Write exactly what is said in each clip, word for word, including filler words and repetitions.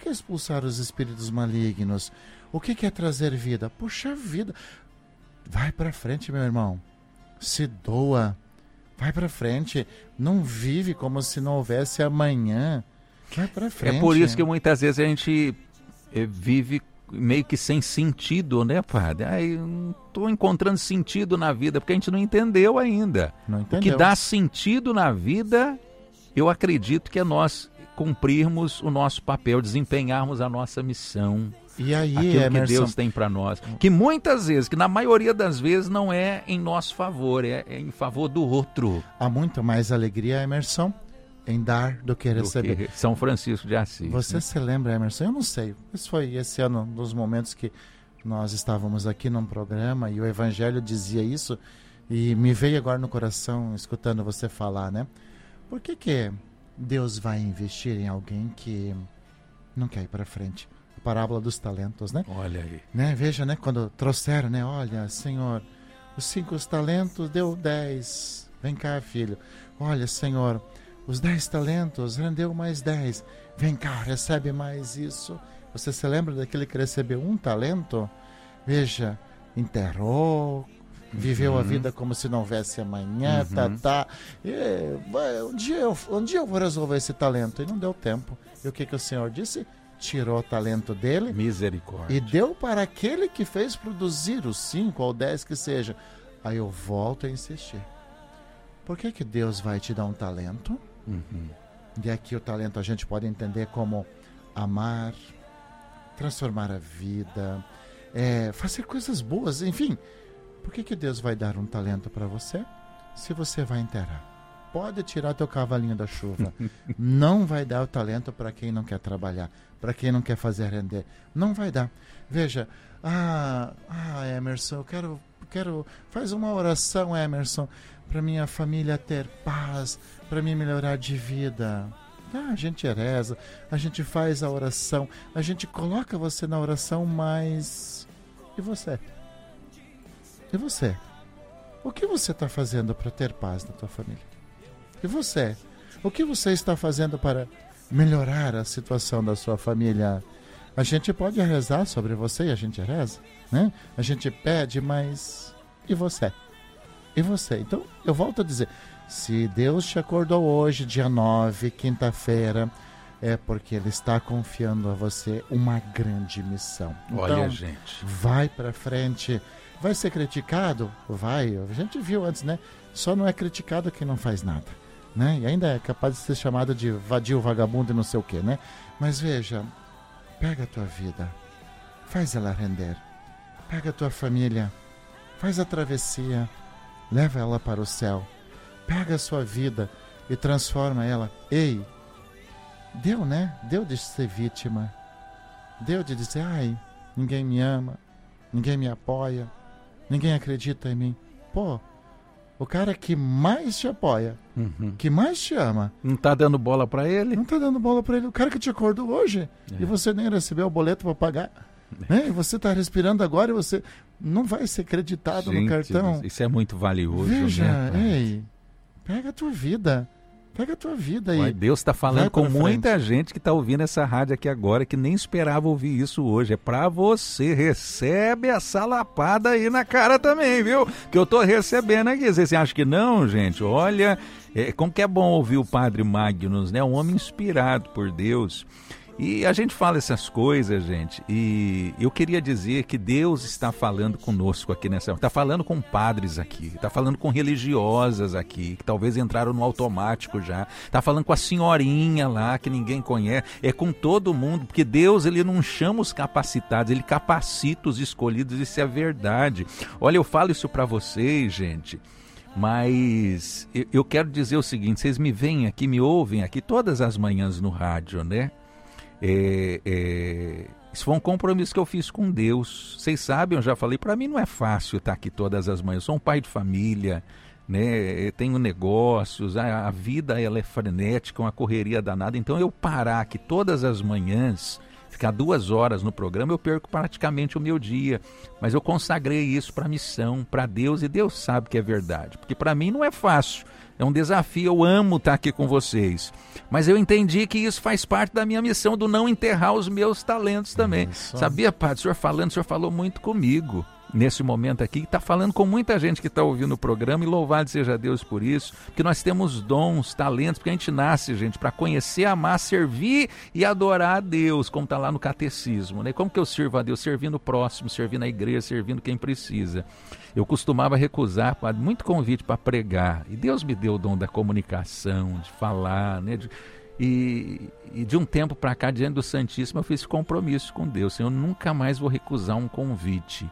que é expulsar os espíritos malignos? O que, que é trazer vida? Puxa vida, vai para frente, meu irmão, se doa, vai para frente, não vive como se não houvesse amanhã, vai para frente. É por isso que muitas vezes a gente é, vive meio que sem sentido, né, padre? Aí não estou encontrando sentido na vida, porque a gente não entendeu ainda. Não entendeu. O que dá sentido na vida, eu acredito que é nós cumprirmos o nosso papel, desempenharmos a nossa missão. E aí, aquilo Emerson, que Deus tem para nós. Que muitas vezes, que na maioria das vezes não é em nosso favor, é, é em favor do outro. Há muito mais alegria, Emerson, em dar do que receber. Do que São Francisco de Assis. Você né? se lembra, Emerson? Eu não sei. Isso foi esse ano, nos momentos que nós estávamos aqui num programa e o Evangelho dizia isso, e me veio agora no coração, escutando você falar, né? Por que que Deus vai investir em alguém que não quer ir para frente? A parábola dos talentos, né? Olha aí. Né? Veja, né? Quando trouxeram, né? Olha, Senhor, os cinco talentos deu dez. Vem cá, filho. Olha, Senhor, os dez talentos rendeu mais dez. Vem cá, recebe mais isso. Você se lembra daquele que recebeu um talento? Veja, enterrou, viveu uhum. a vida como se não houvesse amanhã, uhum. tá, tá. E, vai, um, dia eu, um dia eu vou resolver esse talento. E não deu tempo. E o que, que o Senhor disse? Tirou o talento dele. Misericórdia. E deu para aquele que fez produzir os cinco ou dez que seja. Aí eu volto a insistir. Por que que Deus vai te dar um talento? Uhum. E aqui o talento a gente pode entender como amar, transformar a vida, é, fazer coisas boas, enfim. Por que que Deus vai dar um talento para você se você vai enterrar? Pode tirar teu cavalinho da chuva. Não vai dar o talento para quem não quer trabalhar, para quem não quer fazer render. Não vai dar. Veja, ah, ah Emerson, eu quero, quero, faz uma oração, Emerson, para minha família ter paz, para mim melhorar de vida. Ah, a gente reza, a gente faz a oração, a gente coloca você na oração, mas e você? E você? O que você está fazendo para ter paz na tua família? E você? O que você está fazendo para melhorar a situação da sua família? A gente pode rezar sobre você e a gente reza, né? A gente pede, mas e você? E você? Então, eu volto a dizer, se Deus te acordou hoje, dia nove, quinta-feira, é porque Ele está confiando a você uma grande missão. Então, olha, gente, vai para frente. Vai ser criticado? Vai. A gente viu antes, né? Só não é criticado quem não faz nada, né? E ainda é capaz de ser chamado de vadio, vagabundo e não sei o quê, né? Mas veja, pega a tua vida, faz ela render. Pega a tua família, faz a travessia, leva ela para o céu. Pega a sua vida e transforma ela. Ei, deu, né? Deu de ser vítima. Deu de dizer, ai, ninguém me ama, ninguém me apoia, ninguém acredita em mim. Pô, o cara que mais te apoia, uhum. que mais te ama, não tá dando bola pra ele? Não tá dando bola pra ele. O cara que te acordou hoje, é. E você nem recebeu o boleto pra pagar. É. Né? E você tá respirando agora e você não vai ser creditado. Gente, no cartão. Isso é muito valioso. Veja, né, ei, pega a tua vida. Pega a tua vida aí. Deus está falando com muita gente que está ouvindo essa rádio aqui agora, que nem esperava ouvir isso hoje. É para você. Recebe essa lapada aí na cara também, viu? Que eu tô recebendo aqui. Vocês acham que não, gente? Olha, é, como que é bom ouvir o Padre Magnus, né? Um homem inspirado por Deus. E a gente fala essas coisas, gente, e eu queria dizer que Deus está falando conosco aqui nessa... Está falando com padres aqui, está falando com religiosas aqui, que talvez entraram no automático já, está falando com a senhorinha lá, que ninguém conhece, é com todo mundo, porque Deus, ele não chama os capacitados, ele capacita os escolhidos, isso é verdade. Olha, eu falo isso para vocês, gente... Mas eu, eu quero dizer o seguinte, vocês me veem aqui, me ouvem aqui todas as manhãs no rádio, né? É, é, isso foi um compromisso que eu fiz com Deus. Vocês sabem, eu já falei, para mim não é fácil estar aqui todas as manhãs. Eu sou um pai de família, né? Eu tenho negócios, a, a vida ela é frenética, uma correria danada. Então eu parar aqui todas as manhãs, ficar duas horas no programa, eu perco praticamente o meu dia. Mas eu consagrei isso para a missão, para Deus, e Deus sabe que é verdade. Porque para mim não é fácil, É um desafio, eu amo estar aqui com vocês. Mas eu entendi que isso faz parte da minha missão, do não enterrar os meus talentos também. Isso. Sabia, padre, o senhor falando, o senhor falou muito comigo nesse momento aqui, está falando com muita gente que está ouvindo o programa, e louvado seja Deus por isso, porque nós temos dons, talentos, porque a gente nasce, gente, para conhecer, amar, servir e adorar a Deus, como está lá no catecismo, né? Como que eu sirvo a Deus? Servindo o próximo, servindo a igreja, servindo quem precisa. Eu costumava recusar, padre, muito convite para pregar, e Deus me deu o dom da comunicação, de falar, né? De, e, e de um tempo para cá, diante do Santíssimo, eu fiz esse compromisso com Deus, Senhor, eu nunca mais vou recusar um convite,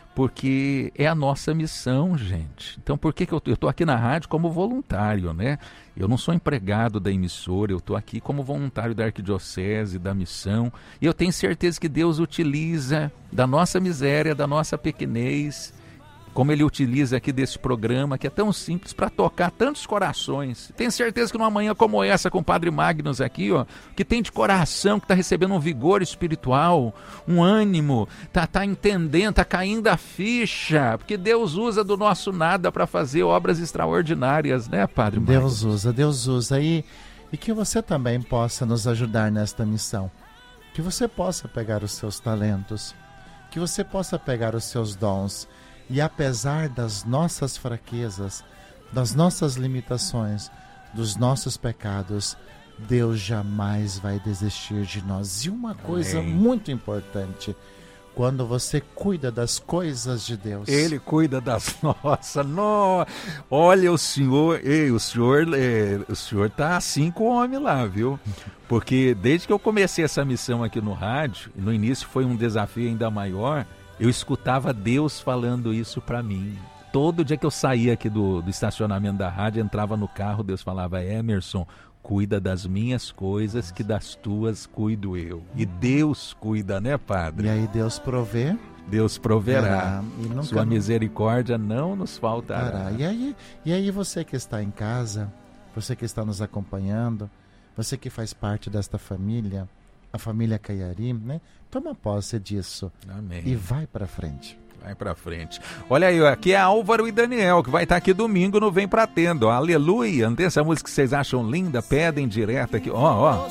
porque é a nossa missão, gente. Então, por que, que eu estou aqui na rádio como voluntário, né? Eu não sou empregado da emissora, eu estou aqui como voluntário da arquidiocese, da missão, e eu tenho certeza que Deus utiliza da nossa miséria, da nossa pequenez, como Ele utiliza aqui desse programa, que é tão simples, para tocar tantos corações. Tenho certeza que numa manhã como essa, com o Padre Magnus aqui, ó, que tem de coração, que está recebendo um vigor espiritual, um ânimo, está tá entendendo, está caindo a ficha, porque Deus usa do nosso nada para fazer obras extraordinárias, né, Padre Magnus? Deus usa, Deus usa. E, e que você também possa nos ajudar nesta missão. Que você possa pegar os seus talentos, que você possa pegar os seus dons, e apesar das nossas fraquezas, das nossas limitações, dos nossos pecados, Deus jamais vai desistir de nós. E uma coisa Amém. Muito importante, quando você cuida das coisas de Deus, Ele cuida das nossas. No... Olha, o senhor, ei, o senhor, é, o senhor tá assim com o homem lá, viu? Porque desde que eu comecei essa missão aqui no rádio, no início foi um desafio ainda maior, eu escutava Deus falando isso para mim. Todo dia que eu saía aqui do, do estacionamento da rádio, entrava no carro, Deus falava: Emerson, cuida das minhas coisas, que das tuas cuido eu. E Deus cuida, né, Padre? E aí Deus provê. Deus proverá. Nunca... Sua misericórdia não nos faltará. Pará. E aí, e aí você que está em casa, você que está nos acompanhando, você que faz parte desta família, a família Caiari, né? Toma posse disso. Amém. E vai para frente. Vai pra frente. Olha aí, aqui é Álvaro e Daniel, que vai estar aqui domingo no Vem Pra Tenda. Ó, aleluia. Não tem essa música que vocês acham linda? Pedem direto aqui. Ó, ó.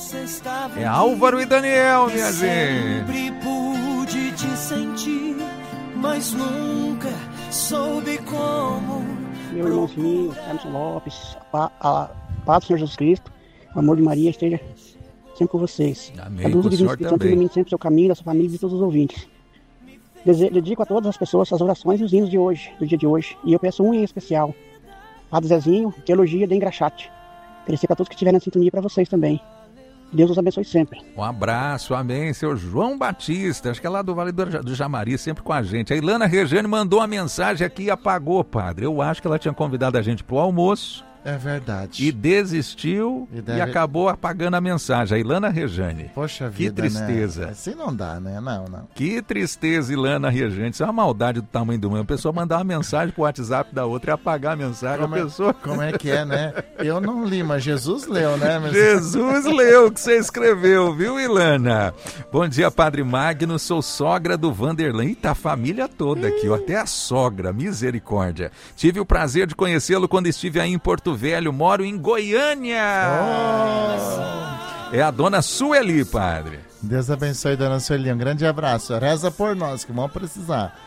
É Álvaro e Daniel, minha gente. Sempre pude te sentir, mas nunca soube como. Meu irmãozinho, Emerson Lopes, a, a paz do Senhor Jesus Cristo, o amor de Maria esteja sempre com vocês. Amém. A luz do Espírito Santo ilumine sempre o seu caminho, da sua família e de todos os ouvintes. Dedico a todas as pessoas as orações e os hinos de hoje, do dia de hoje. E eu peço um em especial, Padre Zezinho, Teologia de Engraxate. Oferecer para todos que estiverem na sintonia, para vocês também. Deus os abençoe sempre. Um abraço, amém, seu João Batista, acho que é lá do Vale do Jamari, sempre com a gente. A Ilana Regiane mandou uma mensagem aqui e apagou, padre. Eu acho que ela tinha convidado a gente para o almoço. É verdade. E desistiu e, deve... e acabou apagando a mensagem. A Ilana Rejane. Poxa vida, que tristeza. Né? Assim não dá, né? Não, não. Que tristeza, Ilana Rejane. Isso é uma maldade do tamanho do mundo. A pessoa mandar uma mensagem pro WhatsApp da outra e apagar a mensagem. Como, a pessoa... é, como é que é, né? Eu não li, mas Jesus leu, né? Mas... Jesus leu o que você escreveu, viu, Ilana? Bom dia, Padre Magno. Sou sogra do Vanderlan. Eita, a família toda aqui, ó, até a sogra. Misericórdia. Tive o prazer de conhecê-lo quando estive aí em Porto Velho, moro em Goiânia. Oh. É a dona Sueli, padre. Deus abençoe, dona Sueli. Um grande abraço. Reza por nós, que vamos precisar.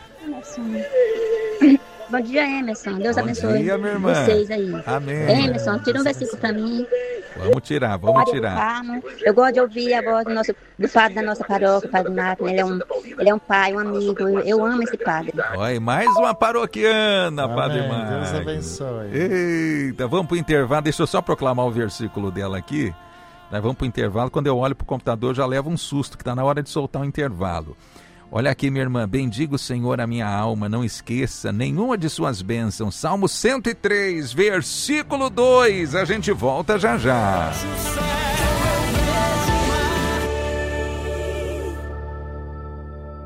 Bom dia, Emerson. Deus Bom abençoe dia, minha irmã. Vocês aí. Amém. Emerson, tira um versículo para mim. Vamos tirar, vamos tirar. Eu gosto de ouvir a voz do, nosso, do padre da nossa paróquia, o Padre Marco. Ele é um, ele é um pai, um amigo. Eu, eu amo esse padre. Oi, mais uma paroquiana, Amém. Padre Marco. Deus abençoe. Eita, vamos pro intervalo. Deixa eu só proclamar o versículo dela aqui. Nós vamos pro intervalo. Quando eu olho pro computador, eu já levo um susto, que tá na hora de soltar o intervalo. Olha aqui, minha irmã, bendiga o Senhor a minha alma, não esqueça nenhuma de suas bênçãos. Salmo cento e três, versículo dois, a gente volta já já.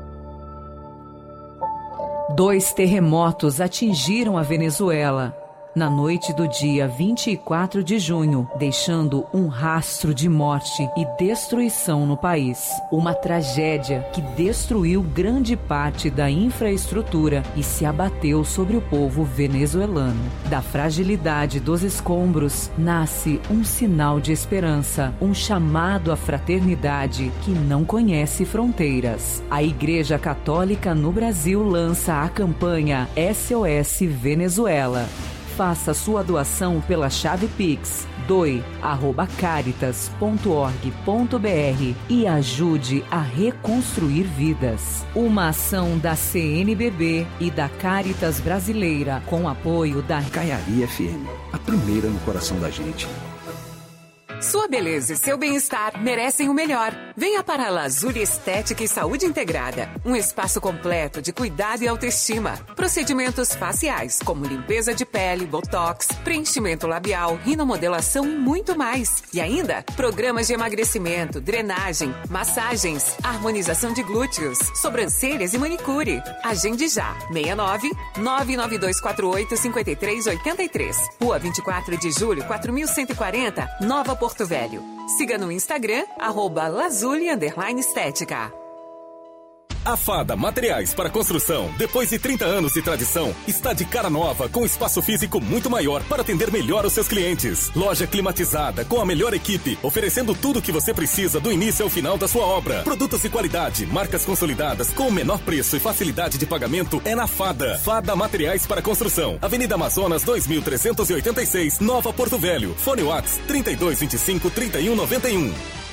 Dois terremotos atingiram a Venezuela. na noite do dia vinte e quatro de junho, deixando um rastro de morte e destruição no país. Uma tragédia que destruiu grande parte da infraestrutura e se abateu sobre o povo venezuelano. Da fragilidade dos escombros nasce um sinal de esperança, um chamado à fraternidade que não conhece fronteiras. A Igreja Católica no Brasil lança a campanha S O S Venezuela. Faça sua doação pela chave Pix doe arroba caritas ponto org ponto br e ajude a reconstruir vidas. Uma ação da C N B B e da Caritas Brasileira com apoio da Caiari F M, a primeira no coração da gente. Sua beleza e seu bem-estar merecem o melhor. Venha para a Lazuli Estética e Saúde Integrada. Um espaço completo de cuidado e autoestima. Procedimentos faciais, como limpeza de pele, botox, preenchimento labial, rinomodelação e muito mais. E ainda, programas de emagrecimento, drenagem, massagens, harmonização de glúteos, sobrancelhas e manicure. Agende já. seis nove nove nove dois quatro oito cinco três oito três. Rua vinte e quatro de julho, quatro mil cento e quarenta, Nova Porto Velho. Siga no Instagram, arroba Lazuli underline estética. A Fada Materiais para Construção, depois de trinta anos de tradição, está de cara nova, com espaço físico muito maior para atender melhor os seus clientes. Loja climatizada, com a melhor equipe, oferecendo tudo o que você precisa do início ao final da sua obra. Produtos de qualidade, marcas consolidadas, com o menor preço e facilidade de pagamento é na Fada. Fada Materiais para Construção, Avenida Amazonas dois mil trezentos e oitenta e seis, Nova Porto Velho. Fone Whats trinta e dois vinte e cinco, trinta e um noventa e um.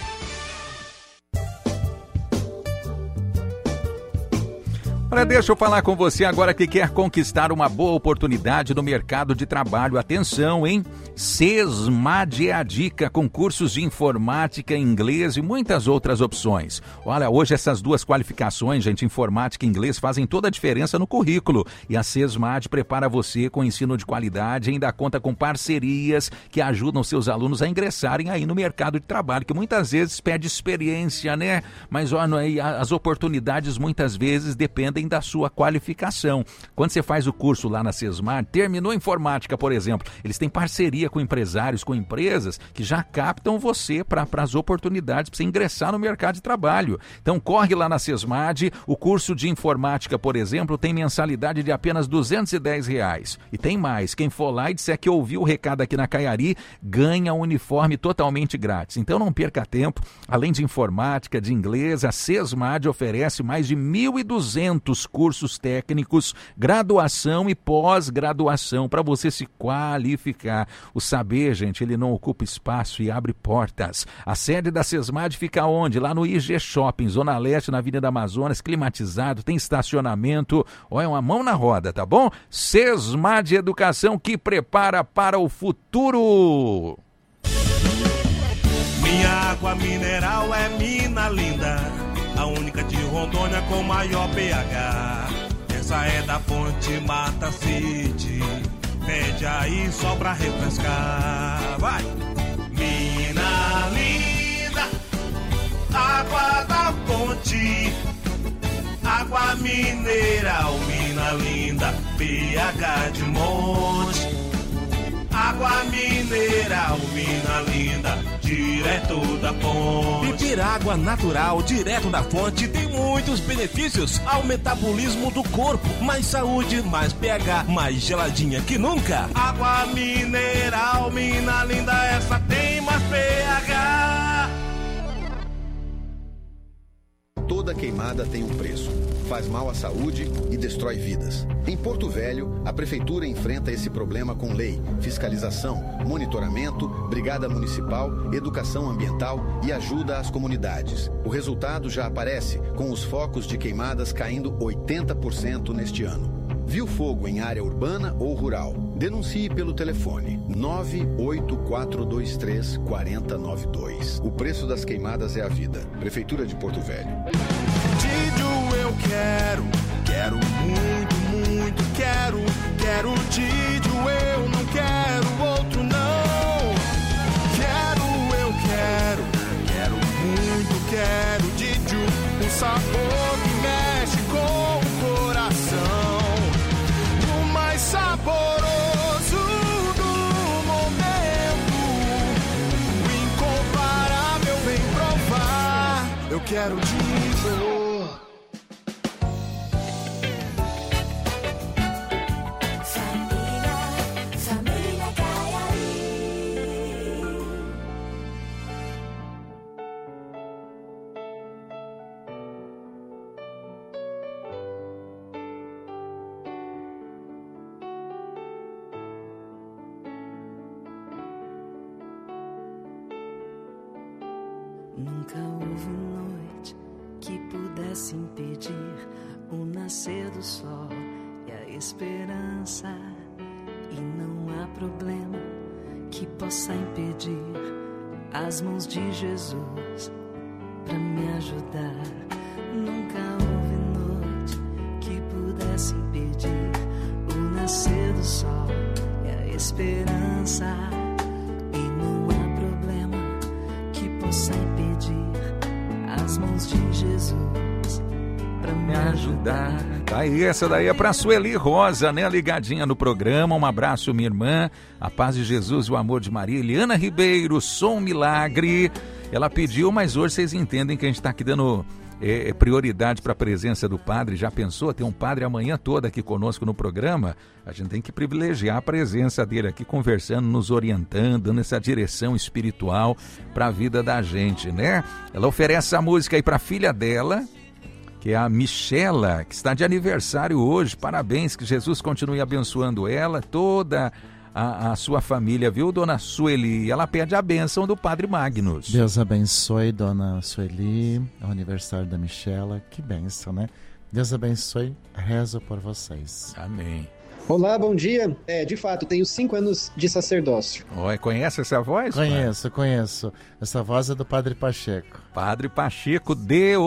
Olha, deixa eu falar com você agora que quer conquistar uma boa oportunidade no mercado de trabalho. Atenção, hein? Sesmad é a dica, com cursos de informática, inglês e muitas outras opções. Olha, hoje essas duas qualificações, gente, informática e inglês, fazem toda a diferença no currículo. E a Sesmad prepara você com ensino de qualidade e ainda conta com parcerias que ajudam seus alunos a ingressarem aí no mercado de trabalho, que muitas vezes pede experiência, né? Mas olha, as oportunidades muitas vezes dependem da sua qualificação. Quando você faz o curso lá na Sesmad, terminou informática, por exemplo, eles têm parceria com empresários, com empresas que já captam você para as oportunidades, para você ingressar no mercado de trabalho. Então corre lá na Sesmad, o curso de informática, por exemplo, tem mensalidade de apenas duzentos e dez reais. E tem mais, quem for lá e disser que ouviu o recado aqui na Caiari, ganha um uniforme totalmente grátis. Então não perca tempo, além de informática, de inglês, a Sesmad oferece mais de mil e duzentos cursos técnicos, graduação e pós-graduação para você se qualificar. O saber, gente, ele não ocupa espaço e abre portas. A sede da Sesmad fica onde? Lá no I G Shopping, Zona Leste, na Avenida Amazonas, climatizado, tem estacionamento. Olha, uma mão na roda, tá bom? Sesmad Educação, que prepara para o futuro. Minha água mineral é mina linda, a única de Rondônia com maior pH. Essa é da fonte Mata City, pede aí só pra refrescar. Vai! Mina linda, água da fonte, água mineral, mina linda, pH de monte. Água mineral, mina linda, direto da fonte. Beber água natural, direto da fonte, tem muitos benefícios ao metabolismo do corpo. Mais saúde, mais pH, mais geladinha que nunca. Água mineral, mina linda, essa tem mais pH. Toda queimada tem um preço. Faz mal à saúde e destrói vidas. Em Porto Velho, a Prefeitura enfrenta esse problema com lei, fiscalização, monitoramento, brigada municipal, educação ambiental e ajuda às comunidades. O resultado já aparece, com os focos de queimadas caindo oitenta por cento neste ano. Viu fogo em área urbana ou rural? Denuncie pelo telefone nove oito quatro dois três quatro zero nove dois. O preço das queimadas é a vida. Prefeitura de Porto Velho. Didio eu quero, quero muito, muito quero. Quero Didio, eu não quero outro não. Quero, eu quero, quero muito, quero Didio. Um sabor que mexe com o coração. O mais saboroso quero dizer. Nunca houve noite que pudesse impedir o nascer do sol e a esperança. E não há problema que possa impedir as mãos de Jesus pra me ajudar. Nunca houve noite que pudesse impedir o nascer do sol e a esperança. E não há problema que possa impedir as mãos de Jesus pra me ajudar. Tá aí, essa daí é pra Sueli Rosa, né? Ligadinha no programa. Um abraço, minha irmã. A paz de Jesus e o amor de Maria. Eliana Ribeiro, Som Milagre. Ela pediu, mas hoje vocês entendem que a gente tá aqui dando é, prioridade para a presença do padre. Já pensou? Tem um padre amanhã toda aqui conosco no programa. A gente tem que privilegiar a presença dele aqui, conversando, nos orientando, dando essa direção espiritual para a vida da gente, né? Ela oferece a música aí para a filha dela, que é a Michela, que está de aniversário hoje. Parabéns, que Jesus continue abençoando ela, toda a, a sua família, viu, dona Sueli? Ela pede a bênção do Padre Magnus. Deus abençoe, dona Sueli, é o aniversário da Michela. Que bênção, né? Deus abençoe, rezo por vocês. Amém. Olá, bom dia. É, de fato, tenho cinco anos de sacerdócio. Oi, conhece essa voz? Conheço, pai? conheço. Essa voz é do Padre Pacheco. Padre Pacheco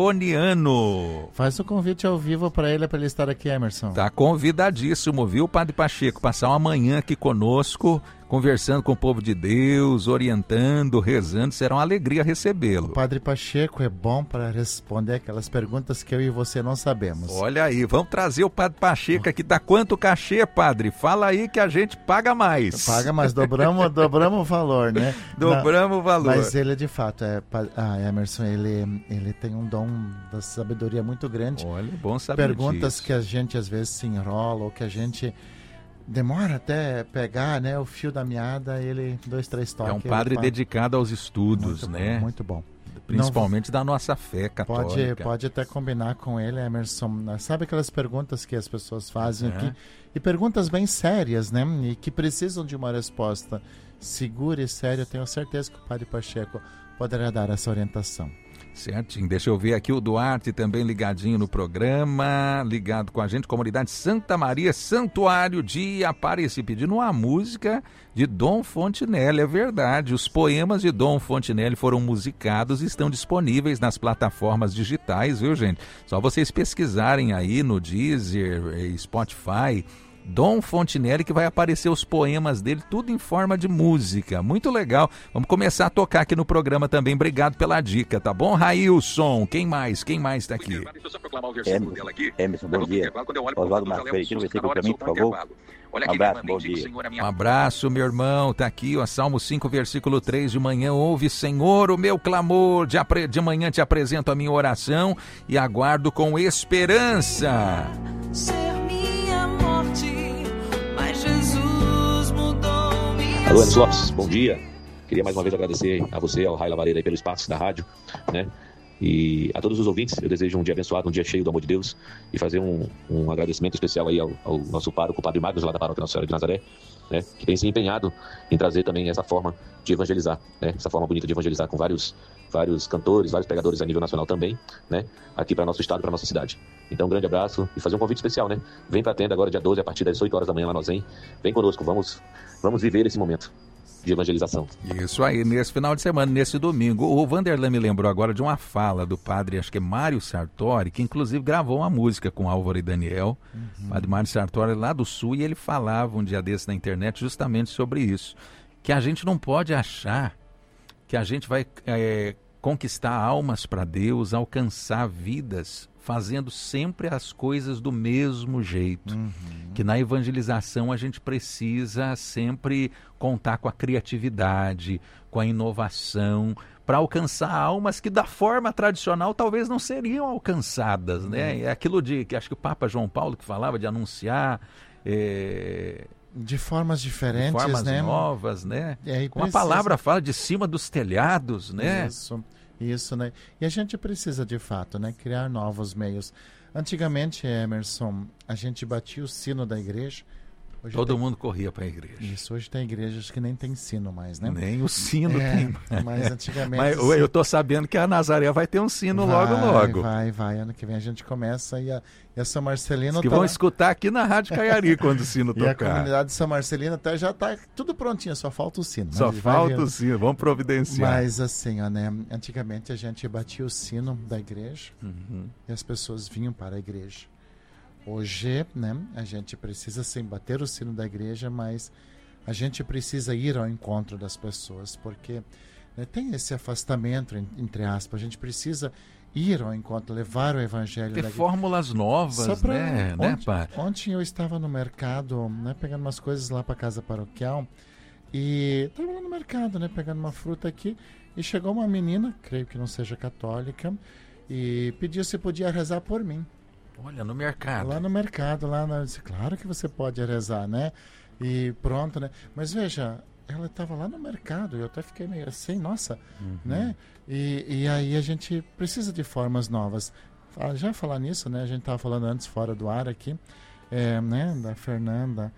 Deoniano. Faz o convite ao vivo para ele, para ele estar aqui, Emerson. Tá convidadíssimo, viu, Padre Pacheco? Passar uma manhã aqui conosco, conversando com o povo de Deus, orientando, rezando. Será uma alegria recebê-lo. O Padre Pacheco é bom para responder aquelas perguntas que eu e você não sabemos. Olha aí, vamos trazer o Padre Pacheco aqui. Dá quanto cachê, padre? Fala aí que a gente paga mais. Paga mais, dobramos, dobramos o valor, né? Dobramos o valor. Mas ele, de fato, é... Ah, Emerson, ele, ele tem um dom da sabedoria muito grande. Olha, bom saber Perguntas disso. que a gente, às vezes, se enrola, ou que a gente... demora até pegar, né, o fio da meada, ele, dois, três toques. É um padre ele... dedicado aos estudos, muito né? Bom, muito bom. Principalmente Não, da nossa fé católica. Pode, pode até combinar com ele, Emerson. Sabe aquelas perguntas que as pessoas fazem é. aqui? E perguntas bem sérias, né? E que precisam de uma resposta segura e séria. Eu tenho certeza que o Padre Pacheco poderá dar essa orientação. Certinho, deixa eu ver aqui o Duarte também ligadinho no programa, ligado com a gente, Comunidade Santa Maria, Santuário de Apareci, pedindo uma música de Dom Fontinelli. É verdade, os poemas de Dom Fontinelli foram musicados e estão disponíveis nas plataformas digitais, viu, gente? Só vocês pesquisarem aí no Deezer, Spotify, Dom Fontinelli, que vai aparecer os poemas dele, tudo em forma de música. Muito legal. Vamos começar a tocar aqui no programa também. Obrigado pela dica, tá bom, Railson? Quem mais? Quem mais tá aqui? Emerson, Emerson, bom dia. Oswaldo Marfeitino, vai ser para mim, por favor. Um abraço, bom dia. Um abraço, meu irmão. Tá aqui, ó, Salmo cinco, versículo três. De manhã ouve, Senhor, o meu clamor. De, apre... de manhã te apresento a minha oração e aguardo com esperança. Alô, Enes Lopes, bom dia. Queria mais uma vez agradecer a você, ao Rai Lavareira, aí, pelo espaço da rádio, né? E a todos os ouvintes, eu desejo um dia abençoado, um dia cheio do amor de Deus, e fazer um, um agradecimento especial aí ao, ao nosso pároco, o Padre Magnus, lá da Paróquia Nossa Senhora de Nazaré, né? Que tem se empenhado em trazer também essa forma de evangelizar, né? Essa forma bonita de evangelizar com vários, vários cantores, vários pregadores a nível nacional também, né? Aqui para nosso estado, para nossa cidade. Então, um grande abraço e fazer um convite especial, né? Vem para a tenda agora, dia doze, a partir das oito horas da manhã lá no Zen. Vem conosco, vamos, vamos viver esse momento de evangelização. Isso aí, nesse final de semana, nesse domingo. O Vanderlan me lembrou agora de uma fala do padre, acho que é Mário Sartori, que inclusive gravou uma música com Álvaro e Daniel. Uhum. Padre Mário Sartori lá do Sul, e ele falava um dia desse na internet justamente sobre isso. Que a gente não pode achar que a gente vai é, conquistar almas para Deus, alcançar vidas, fazendo sempre as coisas do mesmo jeito. Uhum. Que na evangelização a gente precisa sempre contar com a criatividade, com a inovação, para alcançar almas que da forma tradicional talvez não seriam alcançadas, né? Uhum. É aquilo de, que acho que o Papa João Paulo que falava de anunciar... É... De formas diferentes, de formas né? novas, né? É, Uma palavra fala de cima dos telhados, né? Isso, isso, né? E a gente precisa, de fato, né, criar novos meios. Antigamente, Emerson, a gente batia o sino da igreja. Hoje Todo tem... mundo corria para a igreja. Isso, hoje tem igrejas que nem tem sino mais, né? Nem o sino é, tem. Mas antigamente... Mas eu estou sabendo que a Nazaré vai ter um sino vai, logo, logo. Vai, vai. Ano que vem a gente começa e a, e a São Marcelino... Que tá vão lá... escutar aqui na Rádio Caiari quando o sino e tocar. E a comunidade de São Marcelino até já está tudo prontinho, só falta o sino. Só falta o sino, vamos providenciar. Mas assim, ó, né? Antigamente a gente batia o sino da igreja uhum. e as pessoas vinham para a igreja. Hoje, né, a gente precisa sim bater o sino da igreja, mas a gente precisa ir ao encontro das pessoas, porque né, tem esse afastamento, entre aspas, a gente precisa ir ao encontro, levar o evangelho ter da igreja. Fórmulas novas, pra... né, ontem, né, pai? Ontem eu estava no mercado, né, pegando umas coisas lá para casa paroquial, e estava lá no mercado, né, pegando uma fruta aqui, e chegou uma menina, creio que não seja católica, e pediu se podia rezar por mim. Olha, no mercado. Lá no mercado, lá na... Claro que você pode rezar, né? E pronto, né? Mas veja, ela estava lá no mercado, eu até fiquei meio assim, nossa, uhum. né? E, e aí a gente precisa de formas novas. Já falar nisso, né? A gente estava falando antes, fora do ar aqui, é, né? Da Fernanda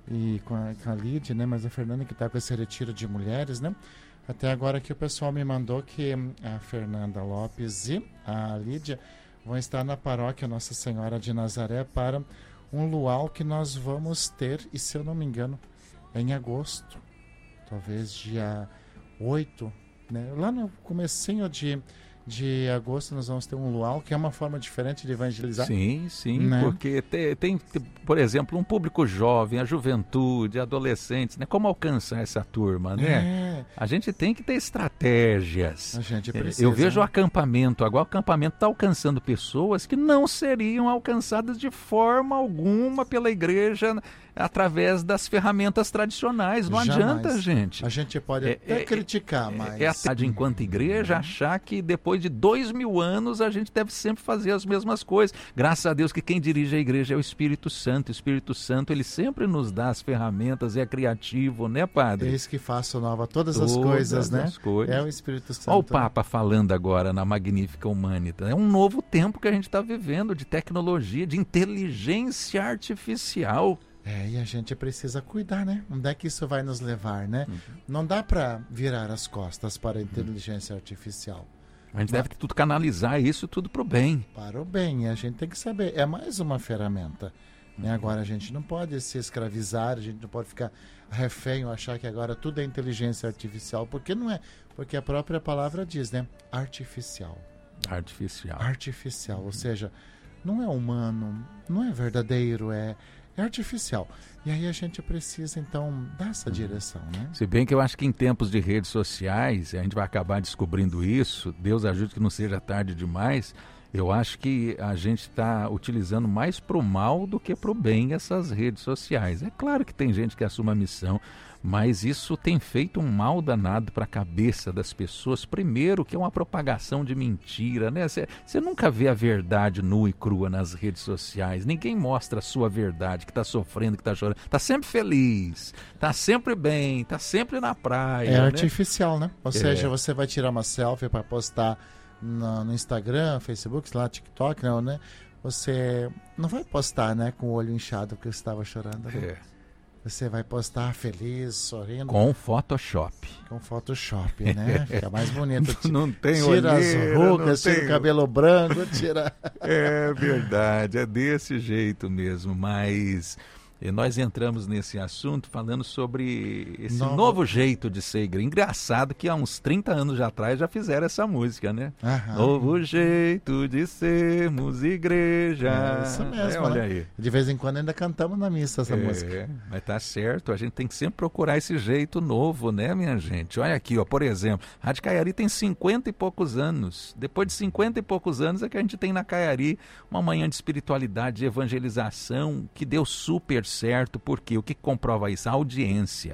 e com a, com a Lídia, né? Mas a Fernanda que está com esse retiro de mulheres, né? Até agora que o pessoal me mandou que a Fernanda Lopes e a Lídia vão estar na paróquia Nossa Senhora de Nazaré para um luau que nós vamos ter, e se eu não me engano, é em agosto, talvez dia oito, né? Lá no comecinho de, de agosto nós vamos ter um luau, que é uma forma diferente de evangelizar. Sim, sim, né? Porque tem, tem, por exemplo, um público jovem, a juventude, adolescentes, né? Como alcançar essa turma, né? É. A gente tem que ter estratégias. A gente precisa. Eu vejo o acampamento, agora o acampamento está alcançando pessoas que não seriam alcançadas de forma alguma pela igreja através das ferramentas tradicionais. Não Jamais. adianta, gente. A gente pode é, até é, criticar, é, mas... É a de enquanto igreja achar que depois de dois mil anos a gente deve sempre fazer as mesmas coisas. Graças a Deus que quem dirige a igreja é o Espírito Santo. O Espírito Santo, ele sempre nos dá as ferramentas, é criativo, né, padre? Eis que faço nova todas, todas as coisas, né? As coisas. É o Espírito Santo. Olha o Papa falando agora na Magnífica Humanitas. É um novo tempo que a gente está vivendo de tecnologia, de inteligência artificial. É, e a gente precisa cuidar, né? Onde é que isso vai nos levar, né? Uhum. Não dá para virar as costas para a inteligência uhum. artificial. A gente Mas, deve tudo canalizar isso tudo para o bem. Para o bem, a gente tem que saber. É mais uma ferramenta. Uhum. Né? Agora, a gente não pode se escravizar, a gente não pode ficar refém ou achar que agora tudo é inteligência artificial, porque não é. Porque a própria palavra diz, né? Artificial. Artificial. Artificial, uhum. ou seja, não é humano, não é verdadeiro, é... É artificial. E aí a gente precisa, então, dar essa direção, né? Se bem que eu acho que em tempos de redes sociais, a gente vai acabar descobrindo isso, Deus ajude que não seja tarde demais, eu acho que a gente está utilizando mais para o mal do que para o bem essas redes sociais. É claro que tem gente que assume a missão, mas isso tem feito um mal danado para a cabeça das pessoas. Primeiro, que é uma propagação de mentira, né? Você nunca vê a verdade nua e crua nas redes sociais. Ninguém mostra a sua verdade, que está sofrendo, que está chorando. Está sempre feliz, está sempre bem, está sempre na praia. É, né? Artificial, né? Ou é. seja, você vai tirar uma selfie para postar no, no Instagram, Facebook, sei lá, TikTok, não, né? Você não vai postar, né, com o olho inchado porque você estava chorando. Né? É. Você vai postar feliz, sorrindo. Com Photoshop. Com Photoshop, né? Fica mais bonito. Não tem Tira olheira, as rugas, tem... tira o cabelo branco, tira... É verdade, é desse jeito mesmo, mas... E nós entramos nesse assunto falando sobre esse Nova... novo jeito de ser igreja. Engraçado que há uns trinta anos já atrás já fizeram essa música, né? Aham. Novo jeito de sermos igreja. É isso mesmo, é, olha né? aí. De vez em quando ainda cantamos na missa essa é, música. Mas tá certo, a gente tem que sempre procurar esse jeito novo, né, minha gente? Olha aqui, ó, por exemplo, a Rádio Caiari tem cinquenta e poucos anos. Depois de cinquenta e poucos anos é que a gente tem na Caiari uma manhã de espiritualidade, de evangelização, que deu super certo, porque o que comprova isso? A audiência.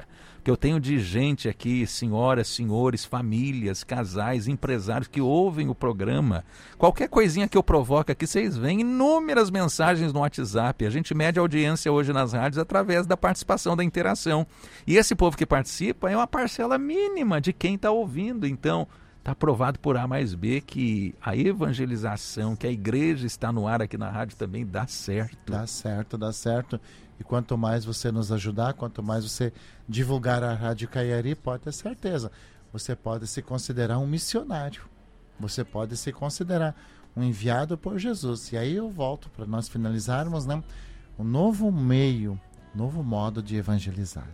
que eu tenho de gente aqui, senhoras, senhores, famílias, casais, empresários que ouvem o programa. Qualquer coisinha que eu provoco aqui, vocês veem inúmeras mensagens no WhatsApp. A gente mede a audiência hoje nas rádios através da participação, da interação. E esse povo que participa é uma parcela mínima de quem está ouvindo. Então, está provado por A mais B que a evangelização, que a igreja está no ar aqui na rádio também dá certo. Dá certo, dá certo. E quanto mais você nos ajudar, quanto mais você divulgar a Rádio Caiari, pode ter certeza, você pode se considerar um missionário. Você pode se considerar um enviado por Jesus. E aí eu volto para nós finalizarmos, né? Um novo meio, novo modo de evangelizar.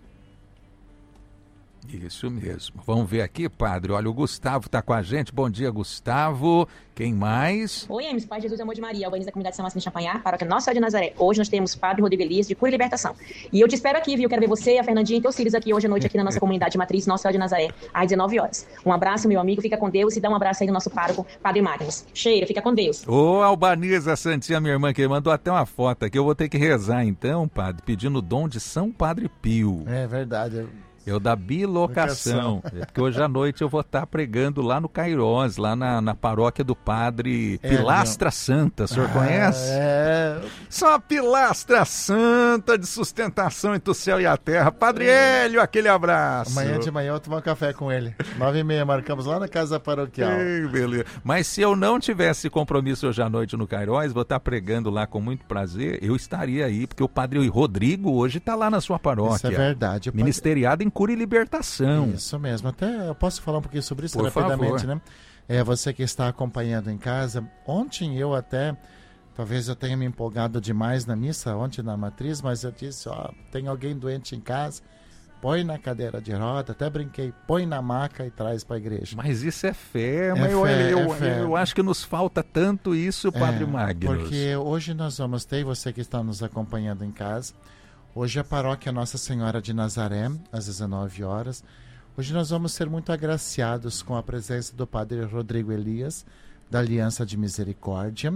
Isso mesmo. Vamos ver aqui, padre. Olha, o Gustavo está com a gente. Bom dia, Gustavo. Quem mais? Oi, Emes, Pai Jesus, Amor de Maria, organiza a comunidade São Marcelino de Champanhar, paróquia Nossa Senhora de Nazaré. Hoje nós temos Padre Rodrigo Elias, de Cura e Libertação. E eu te espero aqui, viu? Quero ver você, a Fernandinha e teus filhos aqui hoje à noite, aqui na nossa comunidade matriz Nossa Senhora de Nazaré, às dezenove horas. Um abraço, meu amigo, fica com Deus e dá um abraço aí no nosso pároco, Padre Magnus. Cheira, fica com Deus. Ô, Albaniza Santinha, minha irmã, que mandou até uma foto aqui. Eu vou ter que rezar então, padre, pedindo o dom de São Padre Pio. É verdade. Eu da bilocação, é porque hoje à noite eu vou estar pregando lá no Cairós, lá na, na paróquia do Padre é, Pilastra meu. Santa, o senhor ah, conhece? É. Só a Pilastra Santa de sustentação entre o céu e a terra. Padre é. Hélio, aquele abraço. Amanhã de manhã eu vou tomar um café com ele. Nove e meia, marcamos lá na casa paroquial. Ei, beleza. Mas se eu não tivesse compromisso hoje à noite no Cairós, vou estar pregando lá com muito prazer, eu estaria aí, porque o Padre Rodrigo hoje está lá na sua paróquia. Isso é verdade. Ministeriado em Cura e Libertação. Isso mesmo. Até eu posso falar um pouquinho sobre isso Por rapidamente, favor. né? É, você que está acompanhando em casa, ontem eu até, talvez eu tenha me empolgado demais na missa, ontem na matriz, mas eu disse, ó, tem alguém doente em casa, põe na cadeira de roda, até brinquei, põe na maca e traz para a igreja. Mas isso é fé, é mas fé, eu, eu, é fé. Eu, eu acho que nos falta tanto isso, Padre é, Magnus. Porque hoje nós vamos ter, você que está nos acompanhando em casa, hoje a paróquia Nossa Senhora de Nazaré, às dezenove horas. Hoje nós vamos ser muito agraciados com a presença do Padre Rodrigo Elias, da Aliança de Misericórdia.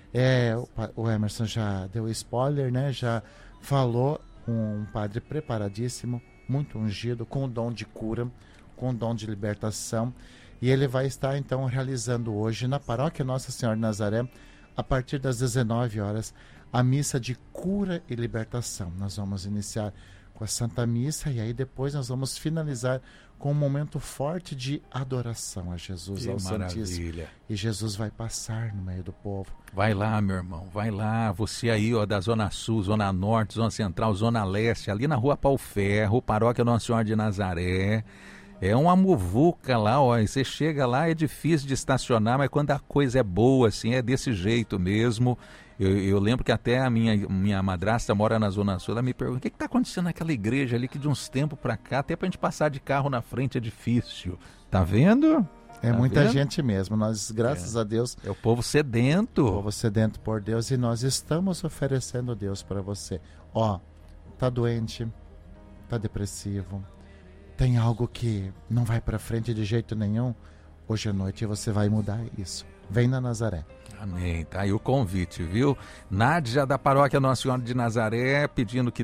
É, o, o Emerson já deu spoiler, né? Já falou, um padre preparadíssimo, muito ungido, com o dom de cura, com o dom de libertação. E ele vai estar, então, realizando hoje, na paróquia Nossa Senhora de Nazaré, a partir das dezenove horas, a missa de cura e libertação. Nós vamos iniciar com a Santa Missa e aí depois nós vamos finalizar com um momento forte de adoração a Jesus, que ao maravilha. Santíssimo. E Jesus vai passar no meio do povo. Vai lá, meu irmão, vai lá. Você aí, ó, da Zona Sul, Zona Norte, Zona Central, Zona Leste, ali na Rua Pau Ferro, Paróquia Nossa Senhora de Nazaré. É uma muvuca lá, ó, e você chega lá, é difícil de estacionar, mas quando a coisa é boa, assim, é desse jeito mesmo. Eu, eu lembro que até a minha, minha madrasta mora na Zona Sul, ela me pergunta, o que está acontecendo naquela igreja ali que de uns tempos para cá, até para a gente passar de carro na frente é difícil. Tá vendo? É tá muita vendo? gente mesmo, nós, graças é. a Deus... É o povo sedento. O povo sedento por Deus e nós estamos oferecendo Deus para você. Ó, tá doente, tá depressivo, tem algo que não vai para frente de jeito nenhum, hoje à noite você vai mudar isso. Vem na Nazaré. Amém. Tá aí o convite, viu? Nádia da Paróquia Nossa Senhora de Nazaré pedindo que